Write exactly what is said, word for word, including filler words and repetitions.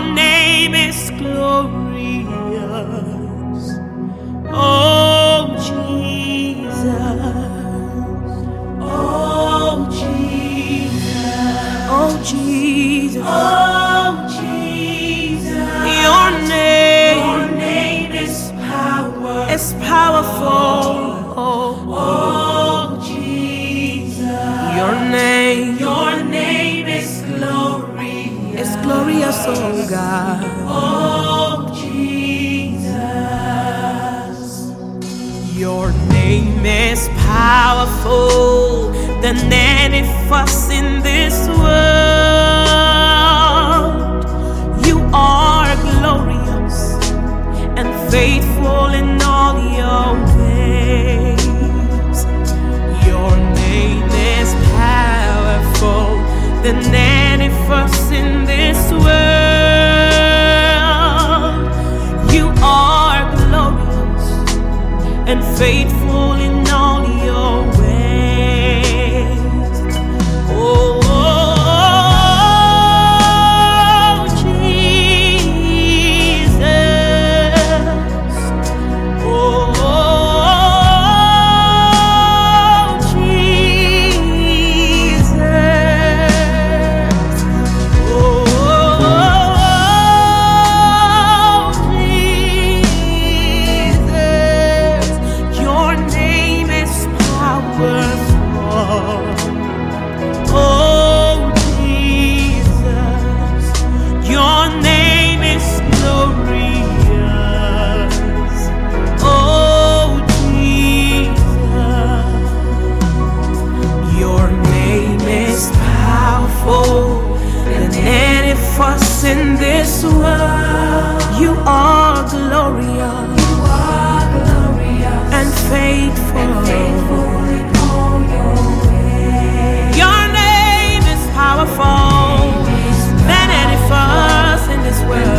name is glorious. Oh Jesus. Oh Jesus. Oh Jesus. Oh Jesus. Your name, your name is power. It's powerful. Oh, oh Jesus. Your name, your name is glorious. It's glorious, oh God. Oh Jesus. Your name is powerful than any fuss in this world. You are glorious and faithful in all your ways. Your name is powerful than any fuss in this world. You are glorious and faithful in all your ways. Oh, oh, oh, Jesus. Oh, oh, Jesus. Oh, oh, Jesus. Your name is powerful. Oh Jesus, your name is glorious. Oh Jesus, your name is powerful than any fuss in this world. You are glorious, you are glorious and faithful, and faithful in all your ways. Your name is powerful than any fuss in this world.